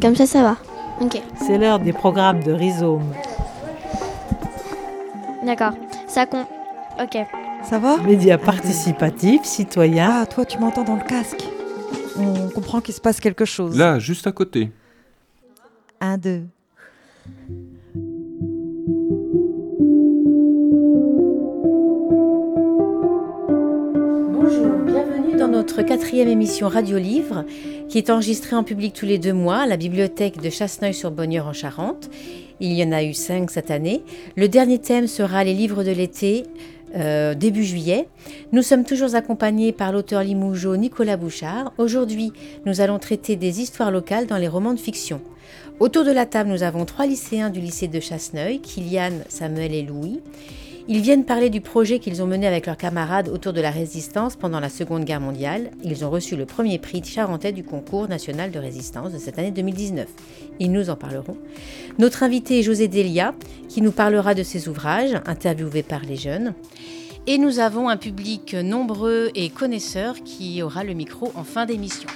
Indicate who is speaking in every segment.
Speaker 1: comme ça va. Ok.
Speaker 2: C'est l'heure des programmes de Rhizome.
Speaker 1: D'accord. Ça compte. Ok.
Speaker 3: Ça va?
Speaker 2: Médias participatifs, citoyens.
Speaker 3: Ah, toi, tu m'entends dans le casque. On comprend qu'il se passe quelque chose.
Speaker 4: Là, juste à côté.
Speaker 3: 1, 2.
Speaker 5: Bonjour, bienvenue dans notre 4e émission Radio-Livre qui est enregistrée en public tous les 2 mois à la bibliothèque de Chasseneuil-sur-Bonnieure en Charente. Il y en a eu 5 cette année. Le dernier thème sera les livres de l'été, début juillet. Nous sommes toujours accompagnés par l'auteur limougeaud Nicolas Bouchard. Aujourd'hui, nous allons traiter des histoires locales dans les romans de fiction. Autour de la table, nous avons 3 lycéens du lycée de Chasseneuil, Kylian, Samuel et Louis. Ils viennent parler du projet qu'ils ont mené avec leurs camarades autour de la résistance pendant la Seconde Guerre mondiale. Ils ont reçu le premier prix charentais du concours national de résistance de cette année 2019. Ils nous en parleront. Notre invité est José Delia, qui nous parlera de ses ouvrages, interviewés par les jeunes. Et nous avons un public nombreux et connaisseur qui aura le micro en fin d'émission.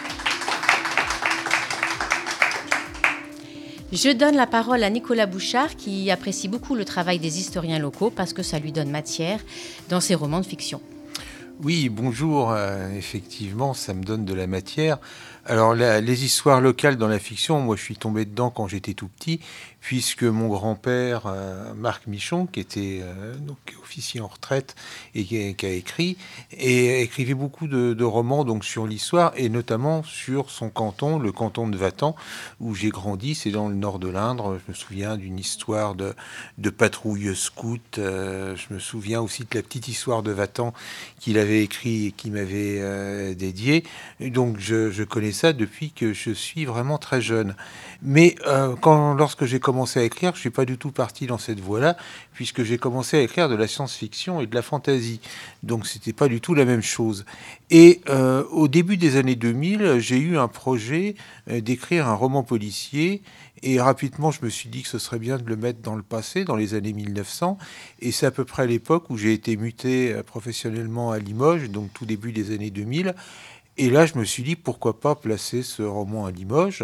Speaker 5: Je donne la parole à Nicolas Bouchard qui apprécie beaucoup le travail des historiens locaux parce que ça lui donne matière dans ses romans de fiction.
Speaker 6: Oui, bonjour. Effectivement, ça me donne de la matière. Alors, les histoires locales dans la fiction, moi, je suis tombé dedans quand j'étais tout petit, puisque mon grand-père, Marc Michon, qui était donc officier en retraite et qui a écrit, et écrivait beaucoup de romans donc sur l'histoire, et notamment sur son canton, le canton de Vatan, où j'ai grandi. C'est dans le nord de l'Indre. Je me souviens d'une histoire de patrouille scout. Je me souviens aussi de la petite histoire de Vatan qu'il avait écrit et qui m'avait dédié. Donc, je connais ça depuis que je suis vraiment très jeune. Mais lorsque j'ai commencé à écrire, je ne suis pas du tout parti dans cette voie-là, puisque j'ai commencé à écrire de la science-fiction et de la fantasy. Donc, ce n'était pas du tout la même chose. Et au début des années 2000, j'ai eu un projet d'écrire un roman policier. Et rapidement, je me suis dit que ce serait bien de le mettre dans le passé, dans les années 1900. Et c'est à peu près l'époque où j'ai été muté professionnellement à Limoges, donc tout début des années 2000. Et là, je me suis dit, pourquoi pas placer ce roman à Limoges.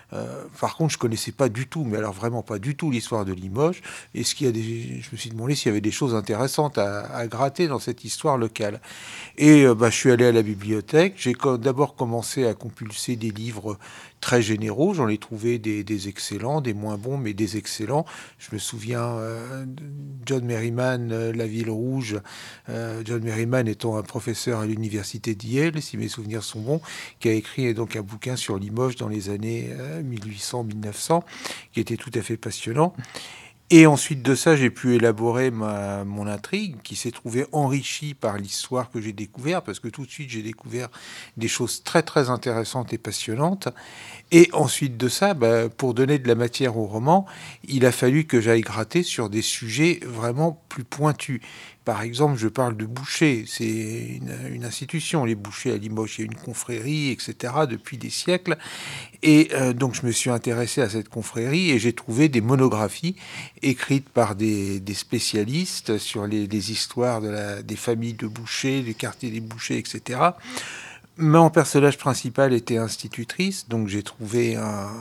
Speaker 6: Par contre, je connaissais pas du tout, mais alors vraiment pas du tout l'histoire de Limoges. Et je me suis demandé s'il y avait des choses intéressantes à gratter dans cette histoire locale. Et je suis allé à la bibliothèque. J'ai d'abord commencé à compulser des livres très généraux. J'en ai trouvé des excellents, des moins bons, mais des excellents. Je me souviens de John Merriman, La Ville Rouge. John Merriman étant un professeur à l'université d'Yale, si mes souvenirs sont bons, qui a écrit donc un bouquin sur Limoges dans les années 1800-1900, qui était tout à fait passionnant. Et ensuite de ça, j'ai pu élaborer mon intrigue, qui s'est trouvée enrichie par l'histoire que j'ai découverte, parce que tout de suite, j'ai découvert des choses très, très intéressantes et passionnantes. Et ensuite de ça, pour donner de la matière au roman, il a fallu que j'aille gratter sur des sujets vraiment plus pointus. Par exemple, je parle de bouchers. C'est une institution, les bouchers à Limoges. Il y a une confrérie, etc., depuis des siècles. Et donc, je me suis intéressé à cette confrérie et j'ai trouvé des monographies écrites par des spécialistes sur les histoires des familles de bouchers, du quartier des bouchers, etc. Mon personnage principal était institutrice, donc j'ai trouvé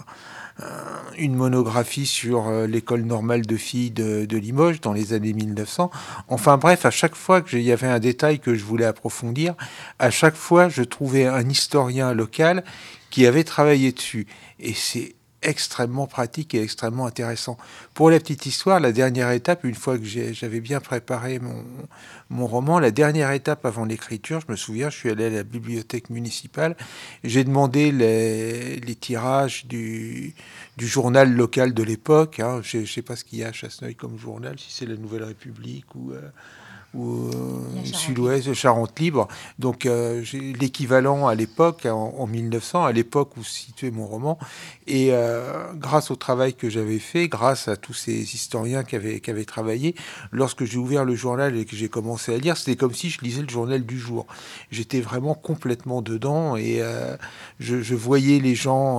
Speaker 6: une monographie sur l'école normale de filles de Limoges dans les années 1900. Enfin bref, à chaque fois qu'il y avait un détail que je voulais approfondir, à chaque fois je trouvais un historien local qui avait travaillé dessus. Et c'est extrêmement pratique et extrêmement intéressant. Pour la petite histoire, la dernière étape, une fois que j'avais bien préparé mon roman, la dernière étape avant l'écriture, je me souviens, je suis allé à la bibliothèque municipale, j'ai demandé les tirages du journal local de l'époque. Je ne sais pas ce qu'il y a à Chasseneuil comme journal, si c'est la Nouvelle République ou Sud-Ouest, Charente Libre. Donc j'ai l'équivalent à l'époque, en 1900, à l'époque où se situait mon roman. Et grâce au travail que j'avais fait, grâce à tous ces historiens qui avaient travaillé, lorsque j'ai ouvert le journal et que j'ai commencé à lire, c'était comme si je lisais le journal du jour. J'étais vraiment complètement dedans et je voyais les gens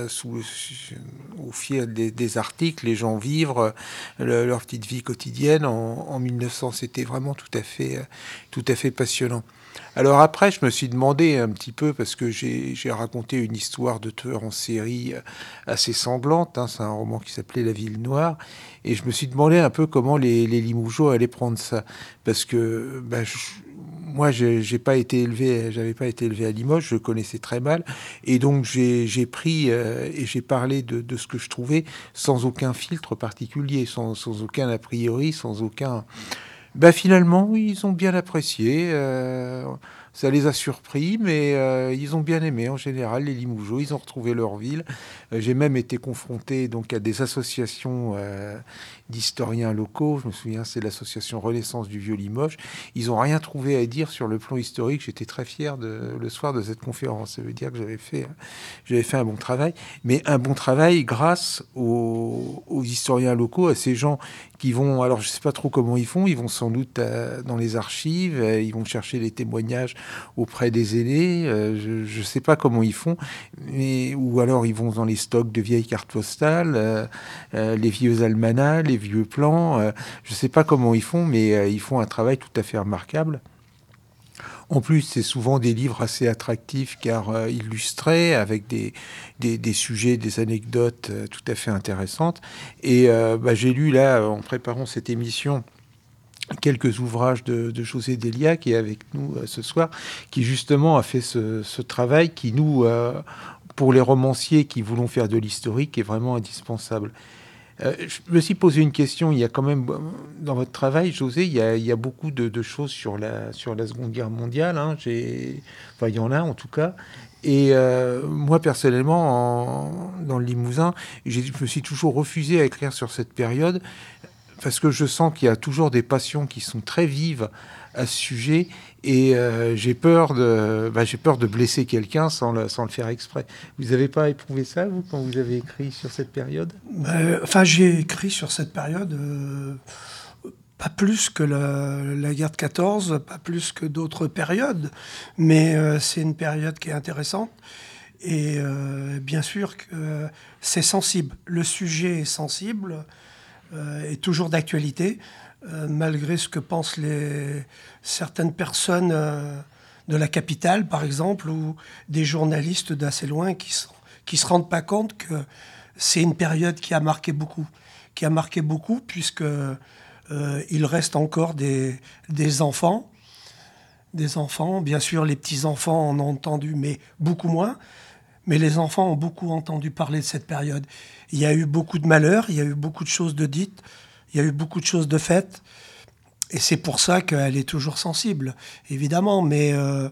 Speaker 6: au fil des articles, les gens vivre leur petite vie quotidienne. En 1900, c'était vraiment tout à fait passionnant. Alors après, je me suis demandé un petit peu, parce que j'ai raconté une histoire de tueur en série assez sanglante, hein, c'est un roman qui s'appelait La Ville Noire, et je me suis demandé un peu comment les Limougeaux allaient prendre ça, parce que moi, j'avais pas été élevé à Limoges, je le connaissais très mal, et donc j'ai pris et j'ai parlé de ce que je trouvais sans aucun filtre particulier, sans aucun a priori, sans aucun... Finalement, oui, ils ont bien apprécié. Ça les a surpris, mais ils ont bien aimé en général les Limougeaux. Ils ont retrouvé leur ville. J'ai même été confronté donc à des associations d'historiens locaux. Je me souviens, c'est l'association Renaissance du Vieux Limoges. Ils n'ont rien trouvé à dire sur le plan historique. J'étais très fier le soir de cette conférence. Ça veut dire que j'avais fait un bon travail, mais un bon travail grâce aux historiens locaux, à ces gens qui vont, alors je ne sais pas trop comment ils font, ils vont sans doute dans les archives, ils vont chercher les témoignages auprès des aînés, je ne sais pas comment ils font, ou alors ils vont dans les stocks de vieilles cartes postales, les vieux almanachs, les vieux plans, je ne sais pas comment ils font, mais ils font un travail tout à fait remarquable. En plus, c'est souvent des livres assez attractifs car illustrés avec des sujets, des anecdotes tout à fait intéressantes. Et j'ai lu là, en préparant cette émission, quelques ouvrages de José Delia qui est avec nous ce soir, qui justement a fait ce travail qui nous, pour les romanciers qui voulons faire de l'historique, est vraiment indispensable. Je me suis posé une question. Il y a quand même, dans votre travail, José, il y a beaucoup de choses sur la Seconde Guerre mondiale. Hein. Il y en a en tout cas. Et moi, personnellement, dans le Limousin, je me suis toujours refusé à écrire sur cette période parce que je sens qu'il y a toujours des passions qui sont très vives à ce sujet, et j'ai peur de blesser quelqu'un sans le faire exprès. Vous n'avez pas éprouvé ça, vous, quand vous avez écrit sur cette période ?
Speaker 4: J'ai écrit sur cette période pas plus que la guerre de 14, pas plus que d'autres périodes, mais c'est une période qui est intéressante, et bien sûr que c'est sensible. Le sujet est sensible, est toujours d'actualité, malgré ce que pensent certaines personnes de la capitale, par exemple, ou des journalistes d'assez loin qui se rendent pas compte que c'est une période qui a marqué beaucoup, puisque il reste encore des enfants, bien sûr les petits-enfants en ont entendu, mais beaucoup moins, mais les enfants ont beaucoup entendu parler de cette période. Il y a eu beaucoup de malheurs, il y a eu beaucoup de choses de dites, il y a eu beaucoup de choses de faites, et c'est pour ça qu'elle est toujours sensible, évidemment, mais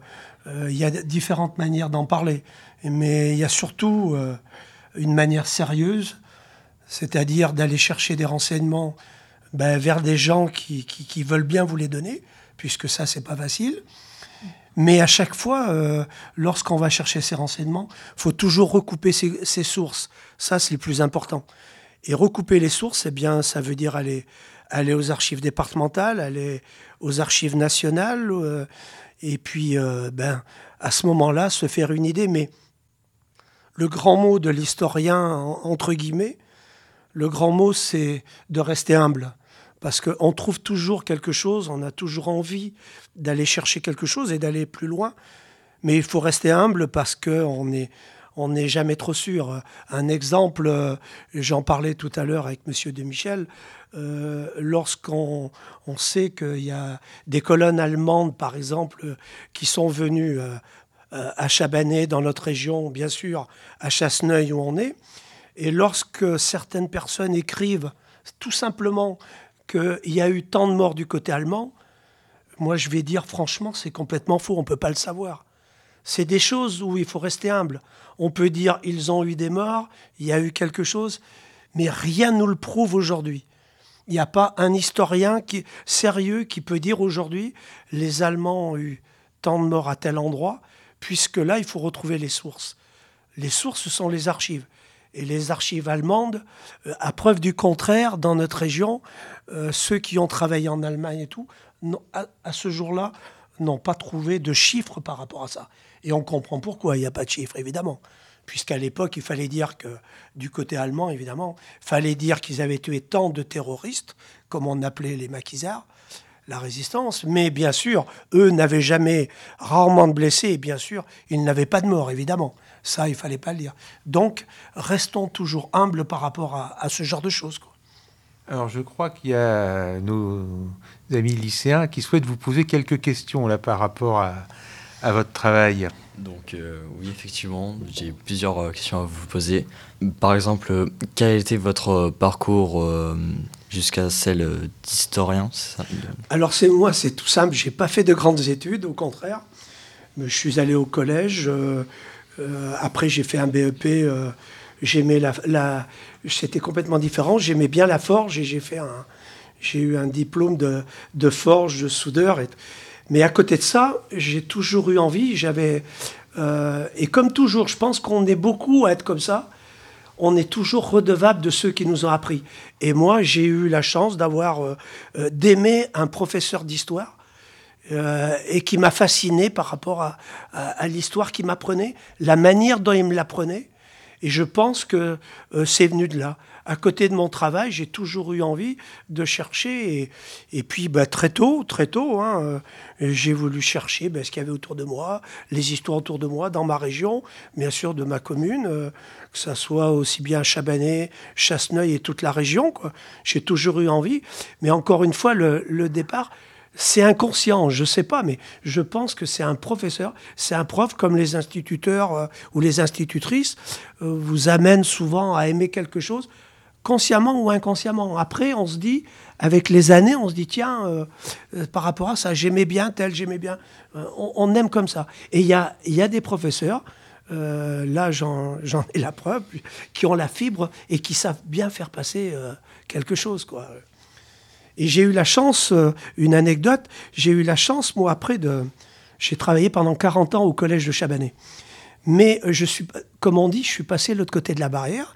Speaker 4: il y a différentes manières d'en parler. Mais il y a surtout une manière sérieuse, c'est-à-dire d'aller chercher des renseignements vers des gens qui veulent bien vous les donner, puisque ça, c'est pas facile. Mais à chaque fois, lorsqu'on va chercher ces renseignements, il faut toujours recouper ces sources. Ça, c'est le plus important. Et recouper les sources, eh bien, ça veut dire aller aux archives départementales, aller aux archives nationales, et puis, à ce moment-là, se faire une idée. Mais le grand mot de l'historien, entre guillemets, le grand mot, c'est de rester humble. Parce qu'on trouve toujours quelque chose, on a toujours envie d'aller chercher quelque chose et d'aller plus loin. Mais il faut rester humble parce qu'on n'est jamais trop sûr. Un exemple, j'en parlais tout à l'heure avec M. Demichel, lorsqu'on sait qu'il y a des colonnes allemandes, par exemple, qui sont venues à Chabanais, dans notre région, bien sûr, à Chasseneuil où on est, et lorsque certaines personnes écrivent tout simplement qu'il y a eu tant de morts du côté allemand, moi je vais dire franchement, c'est complètement faux, on ne peut pas le savoir. C'est des choses où il faut rester humble. On peut dire ils ont eu des morts, il y a eu quelque chose, mais rien ne nous le prouve aujourd'hui. Il n'y a pas un historien sérieux qui peut dire aujourd'hui les Allemands ont eu tant de morts à tel endroit, puisque là il faut retrouver les sources. Les sources, ce sont les archives. Et les archives allemandes, à preuve du contraire, dans notre région, ceux qui ont travaillé en Allemagne et tout, à ce jour-là, n'ont pas trouvé de chiffres par rapport à ça. Et on comprend pourquoi il n'y a pas de chiffres, évidemment. Puisqu'à l'époque, il fallait dire que, du côté allemand, évidemment, il fallait dire qu'ils avaient tué tant de terroristes, comme on appelait les maquisards, la résistance. Mais bien sûr, eux n'avaient jamais, rarement de blessés, et bien sûr, ils n'avaient pas de mort, évidemment. Ça, il ne fallait pas le dire. Donc, restons toujours humbles par rapport à ce genre de choses, quoi.
Speaker 6: Alors, je crois qu'il y a nos amis lycéens qui souhaitent vous poser quelques questions là par rapport à votre travail.
Speaker 7: Donc oui, effectivement, j'ai plusieurs questions à vous poser. Par exemple, quel a été votre parcours jusqu'à celle d'historien, c'est ça?
Speaker 4: Alors moi, c'est tout simple. J'ai pas fait de grandes études, au contraire. Je suis allé au collège. Après, j'ai fait un BEP. J'aimais c'était complètement différent. J'aimais bien la forge et j'ai eu un diplôme de forge, de soudeur. Mais à côté de ça, j'ai toujours eu envie. Et comme toujours, je pense qu'on est beaucoup à être comme ça. On est toujours redevable de ceux qui nous ont appris. Et moi, j'ai eu la chance d'aimer un professeur d'histoire et qui m'a fasciné par rapport à l'histoire qu'il m'apprenait, la manière dont il me l'apprenait. Et je pense que c'est venu de là. À côté de mon travail, j'ai toujours eu envie de chercher. Et puis, très tôt, j'ai voulu chercher ce qu'il y avait autour de moi, les histoires autour de moi, dans ma région, bien sûr de ma commune, que ça soit aussi bien Chabanais, Chasseneuil et toute la région, quoi. J'ai toujours eu envie. Mais encore une fois, le départ, c'est inconscient, je ne sais pas, mais je pense que c'est un professeur, c'est un prof, comme les instituteurs ou les institutrices vous amènent souvent à aimer quelque chose, consciemment ou inconsciemment. Après, on se dit, avec les années, on se dit, tiens, par rapport à ça, j'aimais bien tel, j'aimais bien. On aime comme ça. Et il y a des professeurs, là j'en ai la preuve, qui ont la fibre et qui savent bien faire passer quelque chose, quoi. Et j'ai eu la chance, une anecdote, j'ai eu la chance, moi, j'ai travaillé pendant 40 ans au collège de Chabanais. Mais comme on dit, je suis passé de l'autre côté de la barrière.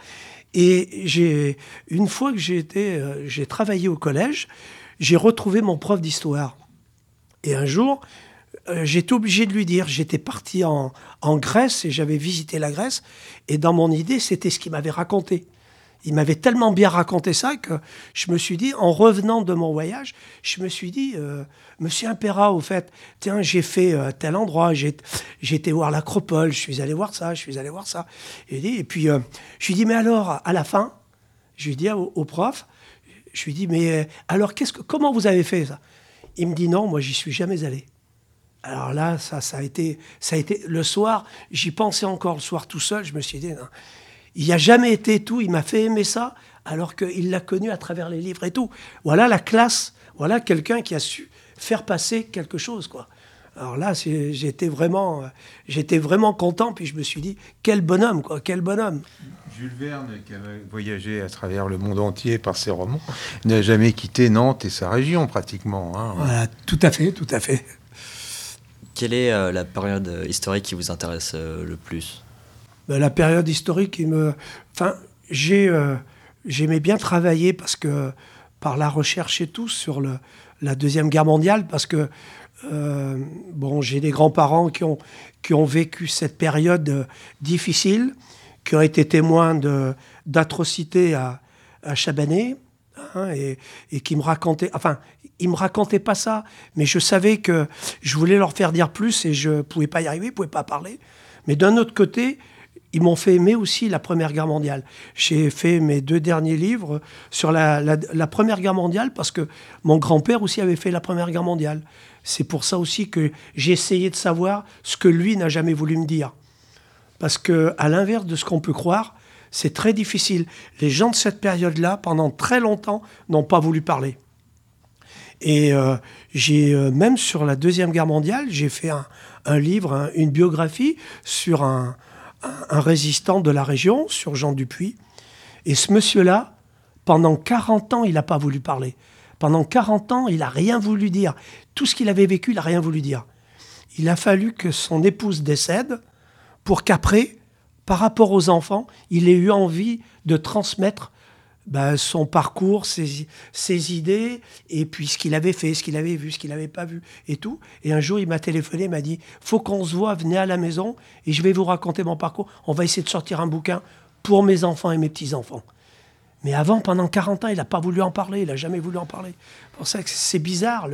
Speaker 4: Et une fois que j'ai travaillé au collège, j'ai retrouvé mon prof d'histoire. Et un jour, j'étais obligé de lui dire, j'étais parti en Grèce et j'avais visité la Grèce. Et dans mon idée, c'était ce qu'il m'avait raconté. Il m'avait tellement bien raconté ça que je me suis dit, en revenant de mon voyage, je me suis dit, Monsieur Impera, au fait, tiens, j'ai fait tel endroit, j'ai été voir l'Acropole, je suis allé voir ça. Et puis, je lui dis, mais alors, à la fin, je lui dis au prof, je lui dis, mais alors, comment vous avez fait ça? Il me dit, non, moi, j'y suis jamais allé. Alors là, ça a été le soir, j'y pensais encore le soir tout seul, je me suis dit, non. Il n'y a jamais été tout, il m'a fait aimer ça, alors qu'il l'a connu à travers les livres et tout. Voilà la classe, voilà quelqu'un qui a su faire passer quelque chose, quoi. Alors là, j'étais vraiment content, puis je me suis dit, quel bonhomme, quoi, quel bonhomme.
Speaker 6: Jules Verne, qui a voyagé à travers le monde entier par ses romans, n'a jamais quitté Nantes et sa région, pratiquement. Hein.
Speaker 4: Voilà, tout à fait.
Speaker 7: Quelle est la période historique qui vous intéresse le plus ?
Speaker 4: La période historique, j'aimais bien travailler par la recherche et tout sur la Deuxième Guerre mondiale, parce que j'ai des grands-parents qui ont vécu cette période difficile, qui ont été témoins d'atrocités à Chabanais, hein, et qui me racontaient, ils me racontaient pas ça, mais je savais que je voulais leur faire dire plus et je pouvais pas y arriver, je pouvais pas parler. Mais d'un autre côté, ils m'ont fait aimer aussi la Première Guerre mondiale. J'ai fait mes 2 derniers livres sur la Première Guerre mondiale parce que mon grand-père aussi avait fait la Première Guerre mondiale. C'est pour ça aussi que j'ai essayé de savoir ce que lui n'a jamais voulu me dire. Parce qu'à l'inverse de ce qu'on peut croire, c'est très difficile. Les gens de cette période-là, pendant très longtemps, n'ont pas voulu parler. Et même sur la Deuxième Guerre mondiale, j'ai fait un livre, une biographie sur un résistant de la région, sur Jean Dupuis. Et ce monsieur-là, pendant 40 ans, il n'a pas voulu parler. Pendant 40 ans, il n'a rien voulu dire. Tout ce qu'il avait vécu, il n'a rien voulu dire. Il a fallu que son épouse décède pour qu'après, par rapport aux enfants, il ait eu envie de transmettre son parcours, ses idées, et puis ce qu'il avait fait, ce qu'il avait vu, ce qu'il n'avait pas vu, et tout. Et un jour, il m'a téléphoné, il m'a dit « Faut qu'on se voit, venez à la maison, et je vais vous raconter mon parcours. On va essayer de sortir un bouquin pour mes enfants et mes petits-enfants. » Mais avant, pendant 40 ans, il n'a pas voulu en parler, il n'a jamais voulu en parler. C'est pour ça que c'est bizarre,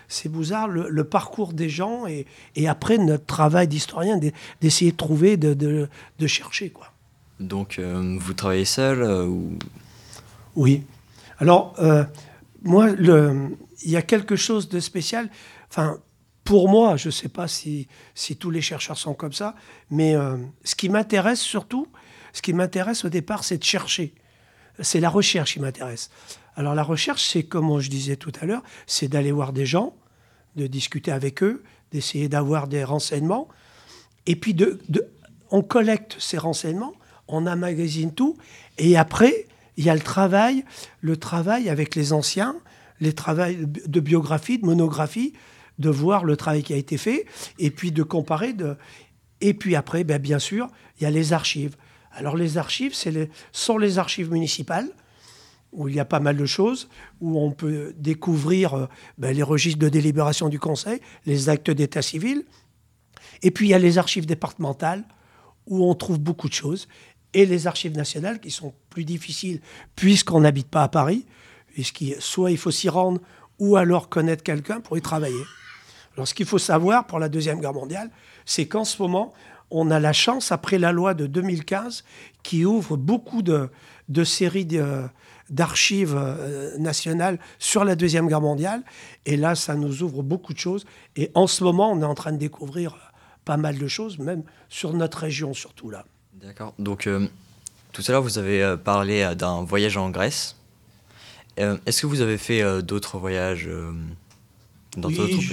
Speaker 4: le parcours des gens et après notre travail d'historien d'essayer de trouver, de chercher, quoi.
Speaker 7: Donc, vous travaillez seul ou...
Speaker 4: Oui. Alors, moi, il y a quelque chose de spécial. Enfin, pour moi, je ne sais pas si tous les chercheurs sont comme ça, mais ce qui m'intéresse surtout, ce qui m'intéresse au départ, c'est de chercher. C'est la recherche qui m'intéresse. Alors la recherche, c'est comme je disais tout à l'heure, c'est d'aller voir des gens, de discuter avec eux, d'essayer d'avoir des renseignements. Et puis on collecte ces renseignements, on emmagasine tout, et après, il y a le travail avec les anciens, les travaux de biographie, de monographie, de voir le travail qui a été fait, et puis de comparer. Et puis après, bien sûr, il y a les archives. Alors les archives, sont les archives municipales, où il y a pas mal de choses, où on peut découvrir les registres de délibération du Conseil, les actes d'état civil. Et puis il y a les archives départementales, où on trouve beaucoup de choses. Et les archives nationales, qui sont plus difficiles, puisqu'on n'habite pas à Paris, soit il faut s'y rendre, ou alors connaître quelqu'un pour y travailler. Alors ce qu'il faut savoir pour la Deuxième Guerre mondiale, c'est qu'en ce moment, on a la chance, après la loi de 2015, qui ouvre beaucoup de séries d'archives nationales sur la Deuxième Guerre mondiale. Et là, ça nous ouvre beaucoup de choses. Et en ce moment, on est en train de découvrir pas mal de choses, même sur notre région, surtout là.
Speaker 7: D'accord. Donc, tout à l'heure, vous avez parlé d'un voyage en Grèce. Est-ce que vous avez fait d'autres voyages dans d'autres pays ?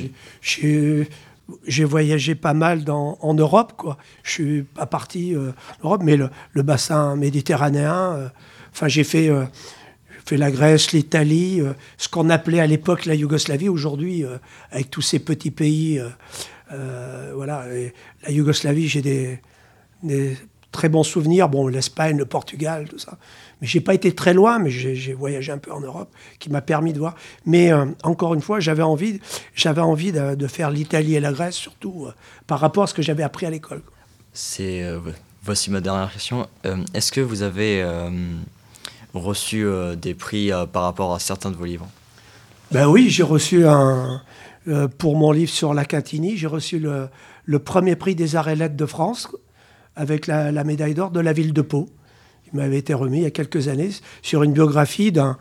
Speaker 4: J'ai voyagé pas mal en Europe, quoi. Je suis pas parti en Europe, mais le bassin méditerranéen. J'ai fait la Grèce, l'Italie, ce qu'on appelait à l'époque la Yougoslavie. Aujourd'hui, avec tous ces petits pays, voilà. Et la Yougoslavie, j'ai des très bons souvenirs. Bon, l'Espagne, le Portugal, tout ça. Mais j'ai pas été très loin, mais j'ai voyagé un peu en Europe, qui m'a permis de voir. Mais encore une fois, j'avais envie de faire l'Italie et la Grèce, surtout par rapport à ce que j'avais appris à l'école.
Speaker 7: Voici ma dernière question. Est-ce que vous avez reçu des prix par rapport à certains de vos livres ?
Speaker 4: Ben oui, j'ai reçu pour mon livre sur la Catinine, j'ai reçu le premier prix des arts et lettres de France avec la médaille d'or de la ville de Pau. Il m'avait été remis il y a quelques années sur une biographie d'un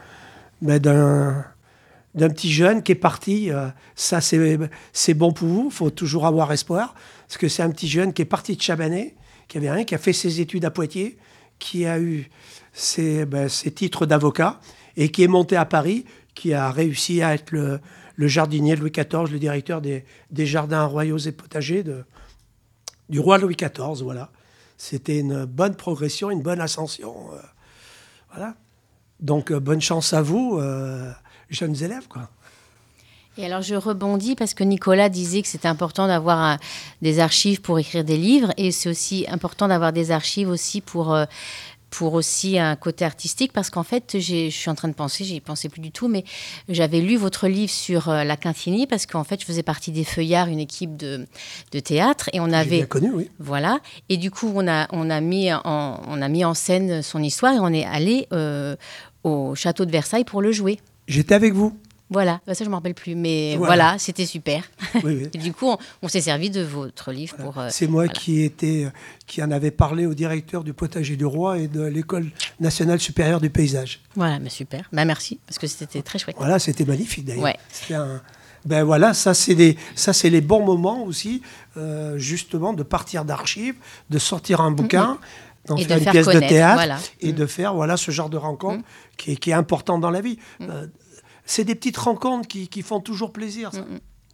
Speaker 4: petit jeune qui est parti. Ça, c'est bon pour vous, il faut toujours avoir espoir. Parce que c'est un petit jeune qui est parti de Chabanais, qui avait rien, qui a fait ses études à Poitiers, qui a eu ses titres d'avocat et qui est monté à Paris, qui a réussi à être le jardinier de Louis XIV, le directeur des jardins royaux et potagers du roi Louis XIV, voilà. C'était une bonne progression, une bonne ascension. Voilà. Donc, bonne chance à vous, jeunes élèves, quoi.
Speaker 5: Et alors, je rebondis parce que Nicolas disait que c'était important d'avoir des archives pour écrire des livres. Et c'est aussi important d'avoir des archives aussi pour aussi un côté artistique, parce qu'en fait, je suis en train de penser, j'y pensais plus du tout, mais j'avais lu votre livre sur la Catinine, parce qu'en fait, je faisais partie des Feuillards, une équipe de théâtre, et on avait...
Speaker 4: J'ai bien connu, oui.
Speaker 5: Voilà, et du coup, on a mis en scène son histoire, et on est allé au château de Versailles pour le jouer.
Speaker 4: J'étais avec vous.
Speaker 5: Voilà, ça je ne me rappelle plus, mais voilà, c'était super.
Speaker 4: Oui, oui.
Speaker 5: Et du coup, on s'est servi de votre livre pour...
Speaker 4: C'est moi qui en avait parlé au directeur du potager du roi et de l'École nationale supérieure du paysage.
Speaker 5: Voilà, mais super. Merci, parce que c'était très chouette.
Speaker 4: Voilà, c'était magnifique d'ailleurs.
Speaker 5: Ouais.
Speaker 4: C'était voilà, ça c'est les bons moments aussi, justement, de partir d'archives, de sortir un bouquin, d'en faire une pièce de théâtre, et de faire ce genre de rencontre qui est important dans la vie. C'est des petites rencontres qui font toujours plaisir, ça.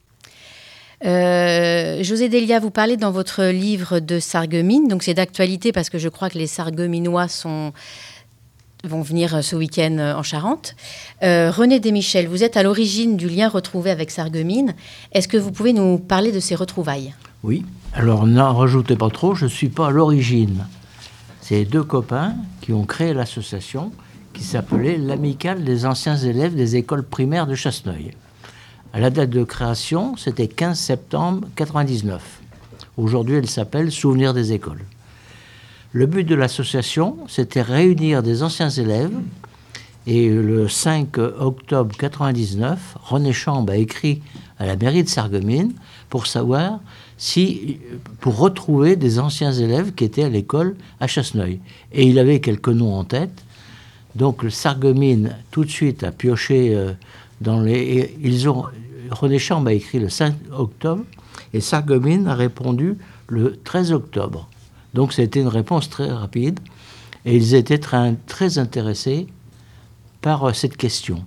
Speaker 5: José Delia, vous parlez dans votre livre de Sarreguemines, donc c'est d'actualité parce que je crois que les Sarregueminois vont venir ce week-end en Charente. René Desmichel, vous êtes à l'origine du lien retrouvé avec Sarreguemines. Est-ce que vous pouvez nous parler de ces retrouvailles ?
Speaker 8: Oui, alors n'en rajoutez pas trop, je ne suis pas à l'origine. C'est deux copains qui ont créé l'association qui s'appelait l'Amicale des anciens élèves des écoles primaires de Chasseneuil. À la date de création, c'était 15 septembre 1999. Aujourd'hui, elle s'appelle Souvenirs des écoles. Le but de l'association, c'était réunir des anciens élèves Et le 5 octobre 1999, René Chambre a écrit à la mairie de Sarreguemines pour savoir pour retrouver des anciens élèves qui étaient à l'école à Chasseneuil. Et il avait quelques noms en tête. Donc le Sarreguemines, tout de suite, a pioché dans les... René Chambre a écrit le 5 octobre et Sarreguemines a répondu le 13 octobre. Donc c'était une réponse très rapide et ils étaient très intéressés par cette question.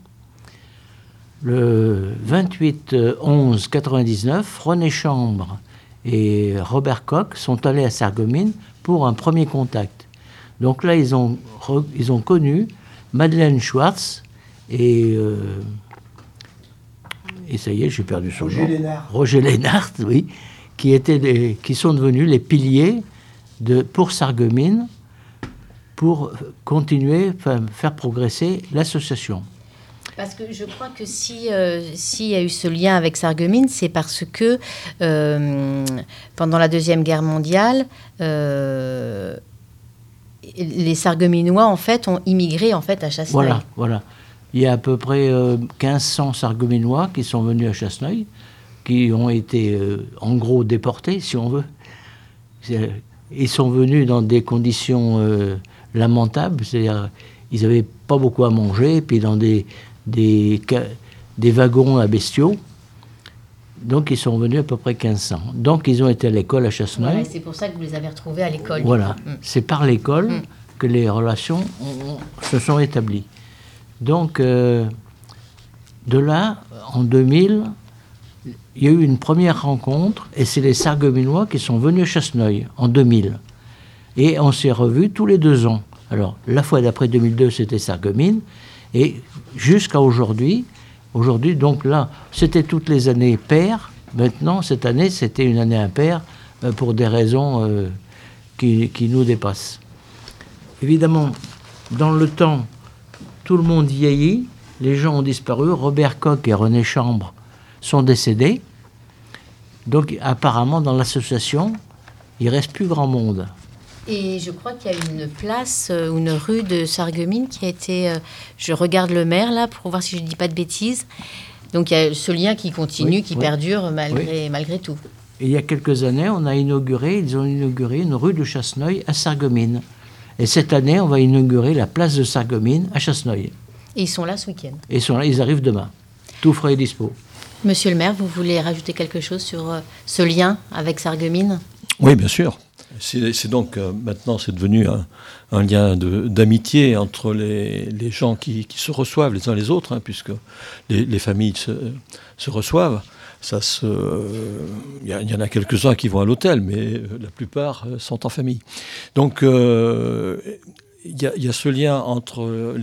Speaker 8: Le 28-11-99, René Chambre et Robert Koch sont allés à Sarreguemines pour un premier contact. Donc là, ils ont connu Madeleine Schwartz et ça y est, j'ai perdu son nom. Roger Lénart, oui, qui sont devenus les piliers pour Sarreguemines pour continuer, faire progresser l'association.
Speaker 5: Parce que je crois que s'il y a eu ce lien avec Sarreguemines, c'est parce que pendant la Deuxième Guerre mondiale, les Sarregueminois, en fait, ont immigré en fait, à Chasseneuil.
Speaker 8: Voilà. Il y a à peu près 1500 Sarregueminois qui sont venus à Chasseneuil, qui ont été, en gros, déportés, si on veut. Ils sont venus dans des conditions lamentables, c'est-à-dire ils n'avaient pas beaucoup à manger, puis dans des wagons à bestiaux. Donc, ils sont venus à peu près 1500. Donc, ils ont été à l'école à Chasseneuil.
Speaker 5: Voilà, et c'est pour ça que vous les avez retrouvés à l'école.
Speaker 8: Voilà, c'est par l'école que les relations se sont établies. Donc, de là, en 2000, il y a eu une première rencontre, et c'est les Sarregueminois qui sont venus à Chasseneuil, en 2000. Et on s'est revus tous les 2 ans. Alors, la fois d'après 2002, c'était Sarreguemines, et jusqu'à aujourd'hui, donc là, c'était toutes les années paires. Maintenant, cette année, c'était une année impaire pour des raisons qui nous dépassent. Évidemment, dans le temps, tout le monde vieillit, les gens ont disparu. Robert Koch et René Chambre sont décédés. Donc, apparemment, dans l'association, il ne reste plus grand monde.
Speaker 5: Et je crois qu'il y a une place, une rue de Sarreguemines qui a été... je regarde le maire, là, pour voir si je ne dis pas de bêtises. Donc, il y a ce lien qui continue, qui perdure malgré tout.
Speaker 8: Et il y a quelques années, ils ont inauguré une rue de Chasseneuil à Sarreguemines. Et cette année, on va inaugurer la place de Sarreguemines à Chasseneuil.
Speaker 5: Et ils sont là ce week-end.
Speaker 8: Et ils arrivent demain. Tout frais et dispo.
Speaker 5: Monsieur le maire, vous voulez rajouter quelque chose sur ce lien avec Sarreguemines ?
Speaker 9: Oui, bien sûr. C'est donc, maintenant, c'est devenu un lien d'amitié entre les gens qui se reçoivent les uns les autres, puisque les familles se reçoivent. Il y en a quelques-uns qui vont à l'hôtel, mais la plupart sont en famille. Donc, il y a ce lien entre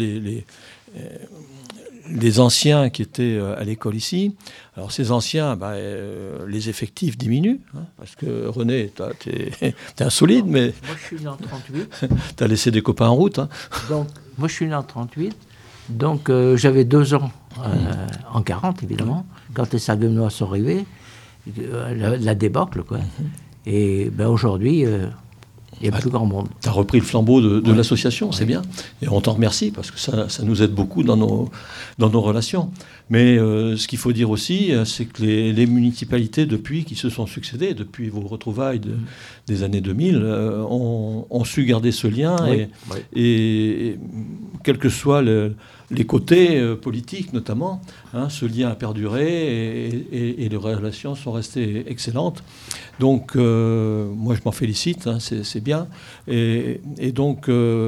Speaker 9: les anciens qui étaient à l'école ici. Alors ces anciens, les effectifs diminuent, parce que René, t'es insolide, mais...
Speaker 8: Moi je suis né en 38.
Speaker 9: T'as laissé des copains en route.
Speaker 8: Donc, moi je suis né en 38, donc j'avais 2 ans, en 40 évidemment, quand les Sarregueminois sont arrivés, la débâcle, quoi. Et aujourd'hui... il n'y a plus grand monde.
Speaker 9: Tu as repris le flambeau de l'association, c'est bien. Et on t'en remercie parce que ça nous aide beaucoup dans nos relations. Mais ce qu'il faut dire aussi, c'est que les municipalités, qui se sont succédées, depuis vos retrouvailles des années 2000, ont su garder ce lien. Et quels que soient les côtés politiques notamment, ce lien a perduré et les relations sont restées excellentes. Donc, moi, je m'en félicite, c'est bien. Et donc,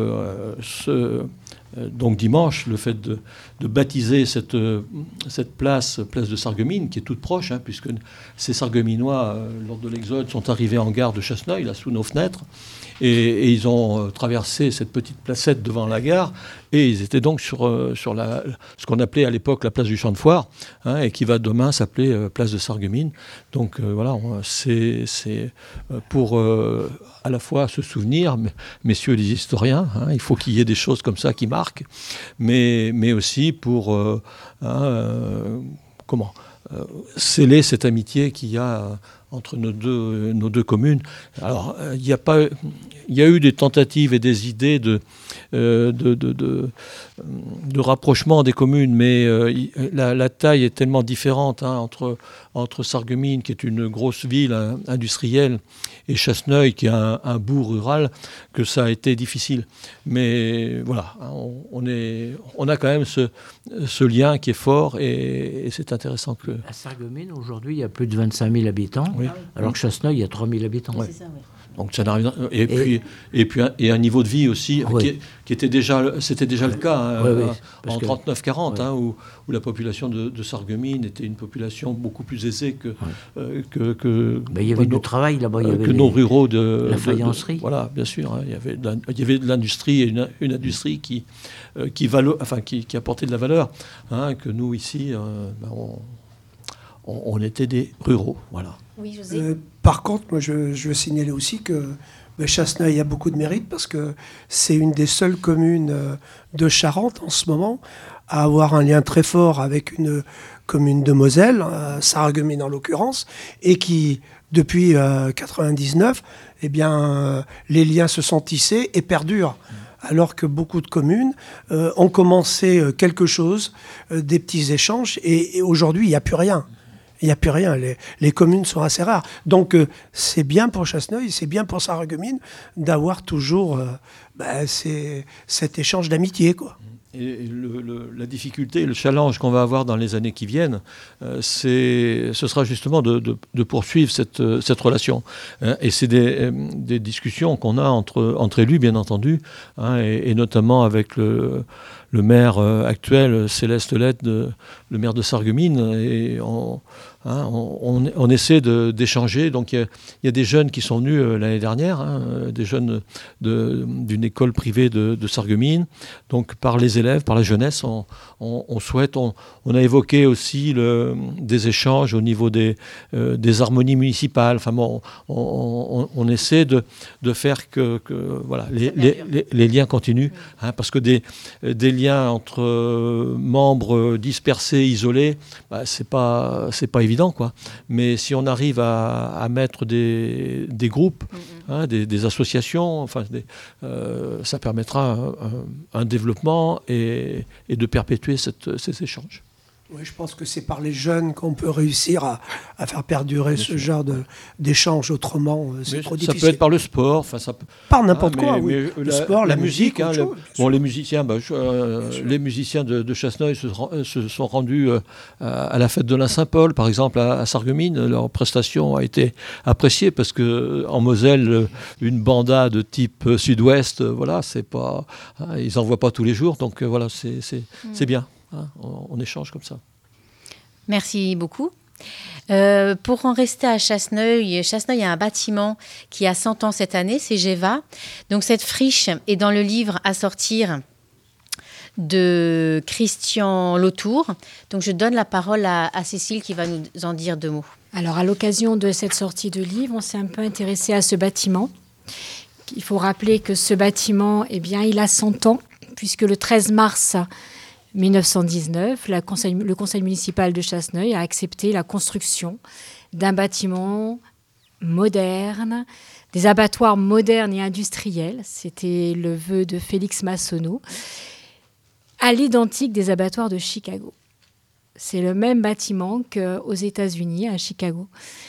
Speaker 9: donc, dimanche, le fait de baptiser cette place de Sarreguemines, qui est toute proche, puisque ces Sarregueminois, lors de l'Exode, sont arrivés en gare de Chasseneuil, là, sous nos fenêtres, et ils ont traversé cette petite placette devant la gare, et ils étaient donc sur ce qu'on appelait à l'époque la place du Champ de Foire, et qui va demain s'appeler place de Sarreguemines. Donc voilà, c'est pour à la fois se souvenir, messieurs les historiens, il faut qu'il y ait des choses comme ça qui marquent, mais aussi pour sceller cette amitié qu'il y a entre nos deux communes. Alors, il y a eu des tentatives et des idées de rapprochement des communes, mais la taille est tellement différente entre Sarreguemines, qui est une grosse ville industrielle, et Chasseneuil, qui est un bourg rural, que ça a été difficile. Mais voilà, on a quand même ce lien qui est fort, et c'est intéressant que...
Speaker 8: À Sarreguemines, aujourd'hui, il y a plus de 25 000 habitants, oui. Alors que Chasseneuil, il y a 3 000 habitants.
Speaker 9: Ouais. C'est ça, oui. Donc ça n'arrive et un niveau de vie aussi oui. qui était déjà le cas en 39-40 où la population de Sarreguemines était une population beaucoup plus aisée que
Speaker 8: il y avait du travail là-bas, il y avait
Speaker 9: nos ruraux de
Speaker 8: la faïencerie.
Speaker 9: Voilà, bien sûr, il y avait de l'industrie, et une industrie qui apportait de la valeur, que nous ici on était des ruraux, voilà.
Speaker 5: Oui, José.
Speaker 4: Par contre, moi, je veux signaler aussi que Chasseneuil a beaucoup de mérite parce que c'est une des seules communes de Charente en ce moment à avoir un lien très fort avec une commune de Moselle, Sarreguemines en l'occurrence, et qui, depuis 99, les liens se sont tissés et perdurent. Alors que beaucoup de communes ont commencé quelque chose, des petits échanges, et aujourd'hui, il n'y a plus rien. Il n'y a plus rien, les communes sont assez rares. Donc c'est bien pour Chasseneuil, c'est bien pour Sarreguemines d'avoir toujours cet échange d'amitié, quoi.
Speaker 9: Et la difficulté, le challenge qu'on va avoir dans les années qui viennent, ce sera justement de poursuivre cette relation. Et c'est des discussions qu'on a entre élus, bien entendu, et notamment avec le maire actuel, Céleste Lette, le maire de Sarreguemines, et on essaie d'échanger. Donc il y a des jeunes qui sont venus l'année dernière, des jeunes d'une école privée de Sarreguemines. Donc par les élèves, par la jeunesse, on souhaite. On a évoqué aussi des échanges au niveau des harmonies municipales. Enfin bon, on essaie de faire que voilà, les liens continuent, parce que des liens entre membres dispersés, isolés, c'est pas évident, quoi. Mais si on arrive à mettre des groupes, des associations, ça permettra un développement et de perpétuer ces échanges.
Speaker 4: Oui, je pense que c'est par les jeunes qu'on peut réussir à faire perdurer ce genre d'échange. Autrement, c'est trop difficile.
Speaker 9: Ça peut être par le sport.
Speaker 4: Par n'importe quoi, oui.
Speaker 9: Le sport, la musique. Les musiciens, les musiciens de Chasseneuil se sont rendus à la fête de la Saint-Paul, par exemple, à Sarreguemines. Leur prestation a été appréciée parce qu'en Moselle, une banda de type sud-ouest, c'est pas, ils n'en voient pas tous les jours. Donc voilà, c'est bien. On échange comme ça.
Speaker 5: Merci beaucoup. Pour en rester à Chasseneuil a un bâtiment qui a 100 ans cette année, c'est Géva. Donc cette friche est dans le livre à sortir de Christian Lautour. Donc je donne la parole à Cécile qui va nous en dire 2 mots.
Speaker 10: Alors à l'occasion de cette sortie de livre, on s'est un peu intéressé à ce bâtiment. Il faut rappeler que ce bâtiment, il a 100 ans, puisque le 13 mars 1919, le conseil municipal de Chasseneuil a accepté la construction d'un bâtiment moderne, des abattoirs modernes et industriels. C'était le vœu de Félix Massonneau, à l'identique des abattoirs de Chicago. C'est le même bâtiment qu'aux États-Unis, à Chicago,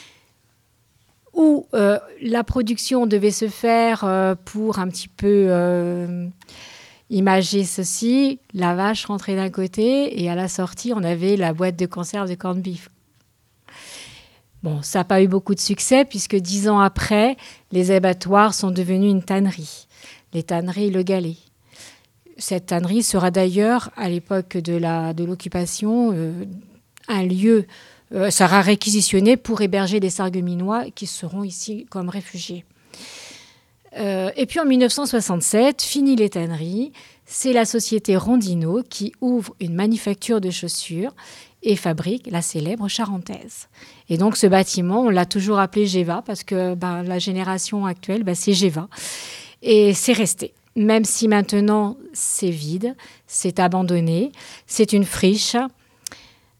Speaker 10: où la production devait se faire pour un petit peu... Imagez ceci, la vache rentrait d'un côté et à la sortie, on avait la boîte de conserve de corned beef. Bon, ça n'a pas eu beaucoup de succès puisque 10 ans après, les abattoirs sont devenus une tannerie. Les tanneries Le Galet. Cette tannerie sera d'ailleurs, à l'époque de l'occupation, un lieu, sera réquisitionné pour héberger des Sarregueminois qui seront ici comme réfugiés. Et puis en 1967, fini les tanneries, c'est la société Rondino qui ouvre une manufacture de chaussures et fabrique la célèbre charentaise. Et donc ce bâtiment, on l'a toujours appelé Géva parce que la génération actuelle, c'est Géva. Et c'est resté. Même si maintenant c'est vide, c'est abandonné, c'est une friche.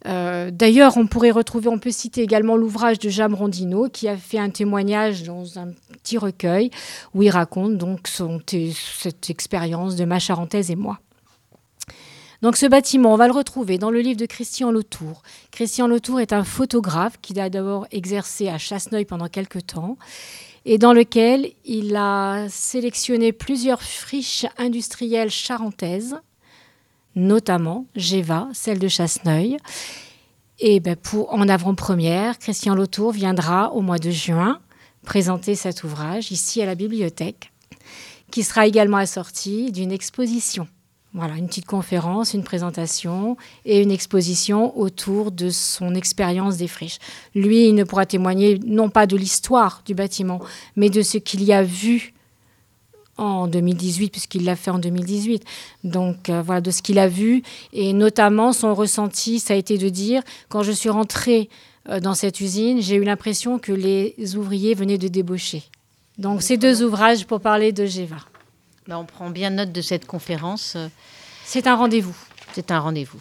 Speaker 10: D'ailleurs, on peut citer également l'ouvrage de Jean Rondineau qui a fait un témoignage dans un petit recueil où il raconte donc cette expérience de ma charentaise et moi. Donc ce bâtiment, on va le retrouver dans le livre de Christian Lautour. Christian Lautour est un photographe qui a d'abord exercé à Chasseneuil pendant quelques temps et dans lequel il a sélectionné plusieurs friches industrielles charentaises, notamment Géva, celle de Chasseneuil. Et en avant-première, Christian Lautour viendra au mois de juin présenter cet ouvrage ici à la bibliothèque, qui sera également assorti d'une exposition. Voilà, une petite conférence, une présentation et une exposition autour de son expérience des friches. Lui, il ne pourra témoigner non pas de l'histoire du bâtiment, mais de ce qu'il y a vu en 2018, puisqu'il l'a fait en 2018. Donc voilà, de ce qu'il a vu, et notamment son ressenti, ça a été de dire, quand je suis rentrée dans cette usine, j'ai eu l'impression que les ouvriers venaient de débaucher. Donc ces deux ouvrages pour parler de Géva.
Speaker 5: On prend bien note de cette conférence.
Speaker 10: C'est un rendez-vous.
Speaker 5: C'est un rendez-vous.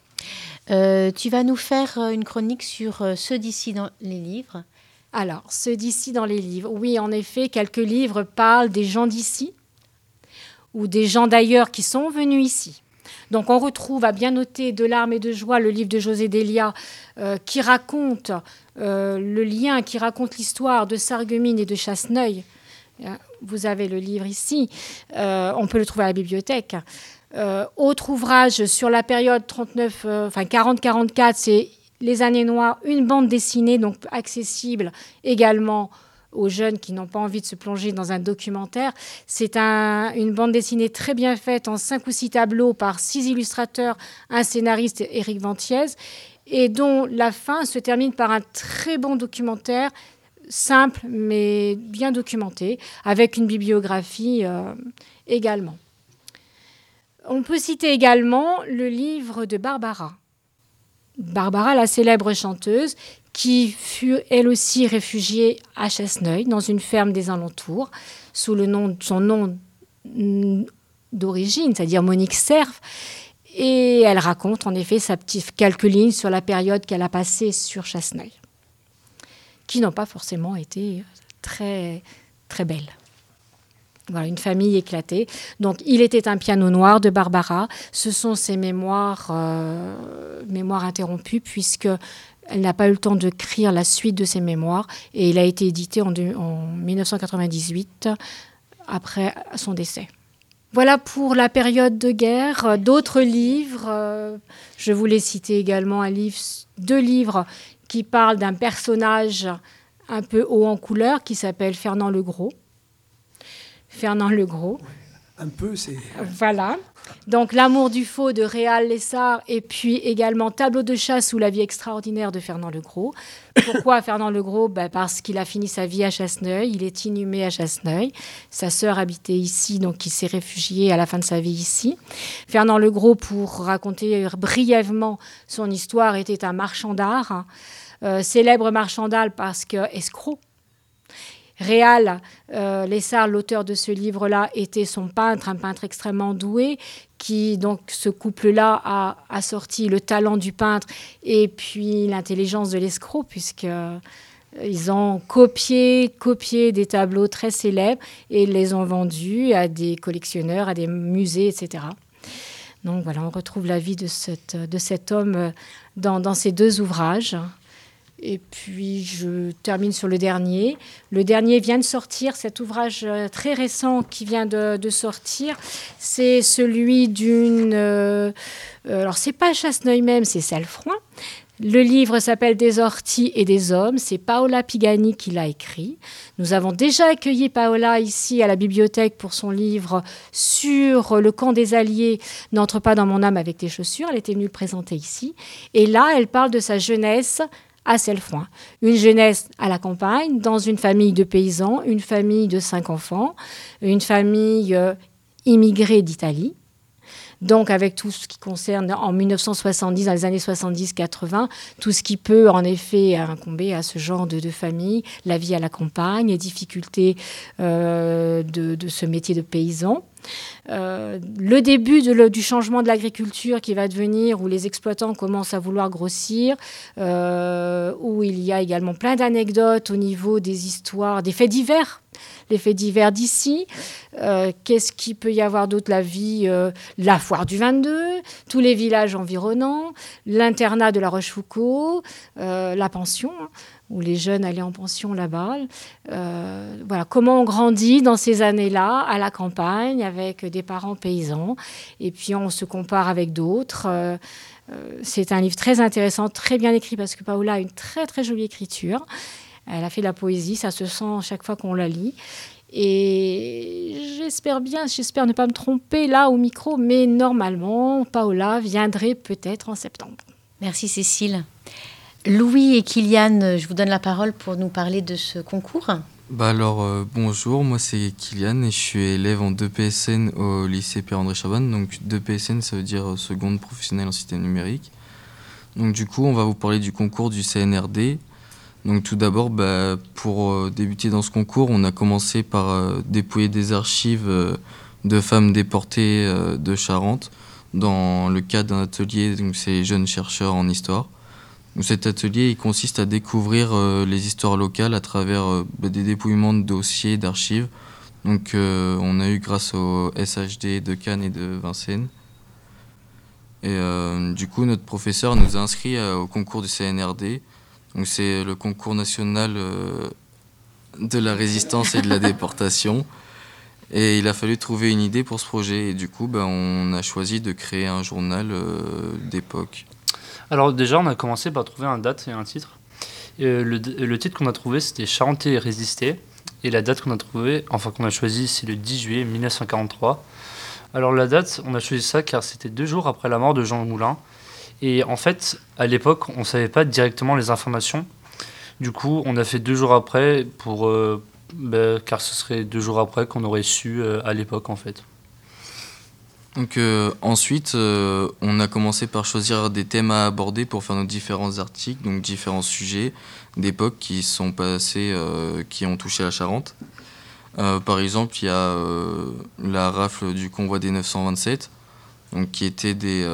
Speaker 5: Tu vas nous faire une chronique sur ceux d'ici dans les livres.
Speaker 10: Alors, ceux d'ici dans les livres. Oui, en effet, quelques livres parlent des gens d'ici ou des gens d'ailleurs qui sont venus ici. Donc, on retrouve, à bien noter, De larmes et de joie, le livre de José Delia, qui raconte le lien, qui raconte l'histoire de Sarreguemines et de Chasseneuil. Vous avez le livre ici, on peut le trouver à la bibliothèque. Autre ouvrage sur la période 40-44, c'est Les années noires, une bande dessinée, donc accessible également aux jeunes qui n'ont pas envie de se plonger dans un documentaire. C'est une bande dessinée très bien faite en 5 ou 6 tableaux par 6 illustrateurs, un scénariste, Éric Ventiez, et dont la fin se termine par un très bon documentaire simple mais bien documenté, avec une bibliographie également. On peut citer également le livre de Barbara. Barbara, la célèbre chanteuse, qui fut elle aussi réfugiée à Chasseneuil, dans une ferme des alentours, sous son nom d'origine, c'est-à-dire Monique Cerf. Et elle raconte en effet quelques lignes sur la période qu'elle a passée sur Chasseneuil, qui n'ont pas forcément été très, très belles. Voilà, une famille éclatée. Donc, Il était un piano noir de Barbara. Ce sont ses mémoires interrompues, puisqu'elle n'a pas eu le temps d'écrire la suite de ses mémoires. Et il a été édité en 1998, après son décès. Voilà pour la période de guerre. D'autres livres, je voulais citer également deux livres qui parle d'un personnage un peu haut en couleur qui s'appelle Fernand Legros. Fernand Legros.
Speaker 4: Un peu, c'est...
Speaker 10: Voilà. Donc, L'amour du faux de Réal Lessard et puis également Tableau de chasse ou la vie extraordinaire de Fernand Legros. Pourquoi Fernand Legros ? Parce qu'il a fini sa vie à Chasseneuil. Il est inhumé à Chasseneuil. Sa sœur habitait ici, donc il s'est réfugié à la fin de sa vie ici. Fernand Legros, pour raconter brièvement son histoire, était un marchand d'art. Célèbre marchand d'art parce que escroc. Réal Lessard, l'auteur de ce livre-là, était son peintre, un peintre extrêmement doué, qui, donc, ce couple-là a sorti le talent du peintre et puis l'intelligence de l'escroc, puisqu'ils ont copié des tableaux très célèbres et les ont vendus à des collectionneurs, à des musées, etc. Donc voilà, on retrouve la vie de cet homme dans ces deux ouvrages. Et puis, je termine sur le dernier. Le dernier vient de sortir, cet ouvrage très récent qui vient de sortir. C'est celui d'une... alors, c'est pas Chasseneuil même, c'est Cellefroid. Le livre s'appelle Des orties et des hommes. C'est Paola Pigani qui l'a écrit. Nous avons déjà accueilli Paola ici à la bibliothèque pour son livre sur le camp des Alliés, N'entre pas dans mon âme avec tes chaussures. Elle était venue le présenter ici. Et là, elle parle de sa jeunesse à Cellefroid. Une jeunesse à la campagne, dans une famille de paysans, une famille de 5 enfants, une famille immigrée d'Italie. Donc, avec tout ce qui concerne en 1970, dans les années 70-80, tout ce qui peut en effet incomber à ce genre de famille, la vie à la campagne, les difficultés de ce métier de paysan. Le début du changement de l'agriculture qui va devenir, où les exploitants commencent à vouloir grossir, où il y a également plein d'anecdotes au niveau des histoires, des faits divers. Les faits divers d'ici. Qu'est-ce qu'il peut y avoir d'autre? La vie, la foire du 22, tous les villages environnants, l'internat de la Rochefoucauld, la pension, où les jeunes allaient en pension là-bas. Voilà, comment on grandit dans ces années-là, à la campagne, avec des parents paysans. Et puis on se compare avec d'autres. C'est un livre très intéressant, très bien écrit, parce que Paola a une très très jolie écriture. Elle a fait de la poésie, ça se sent chaque fois qu'on la lit. Et j'espère ne pas me tromper là au micro, mais normalement, Paola viendrait peut-être en septembre.
Speaker 5: Merci Cécile. Louis et Kylian, je vous donne la parole pour nous parler de ce concours.
Speaker 11: Bonjour, moi c'est Kylian et je suis élève en 2PSN au lycée Pierre-André Chabannes. Donc 2PSN, ça veut dire seconde professionnelle en système numérique. Donc du coup, on va vous parler du concours du CNRD. Donc tout d'abord, pour débuter dans ce concours, on a commencé par dépouiller des archives de femmes déportées de Charente dans le cadre d'un atelier, donc c'est jeunes chercheurs en histoire. Donc cet atelier, il consiste à découvrir les histoires locales à travers des dépouillements de dossiers, d'archives. Donc on a eu grâce au SHD de Cannes et de Vincennes. Et du coup, notre professeur nous a inscrits au concours du CNRD. Donc c'est le concours national de la résistance et de la déportation. Et il a fallu trouver une idée pour ce projet. Et du coup, on a choisi de créer un journal d'époque.
Speaker 12: Alors déjà, on a commencé par trouver une date et un titre. Le titre qu'on a trouvé, c'était Charente et résister. Et la date qu'on a choisie, c'est le 10 juillet 1943. Alors la date, on a choisi ça car c'était 2 jours après la mort de Jean Moulin. Et en fait, à l'époque, on ne savait pas directement les informations. Du coup, on a fait 2 jours après, car ce serait 2 jours après qu'on aurait su à l'époque, en fait.
Speaker 11: Donc ensuite, on a commencé par choisir des thèmes à aborder pour faire nos différents articles, donc différents sujets d'époque qui sont passés, qui ont touché la Charente. Par exemple, il y a la rafle du convoi des 927. Donc, qui étaient des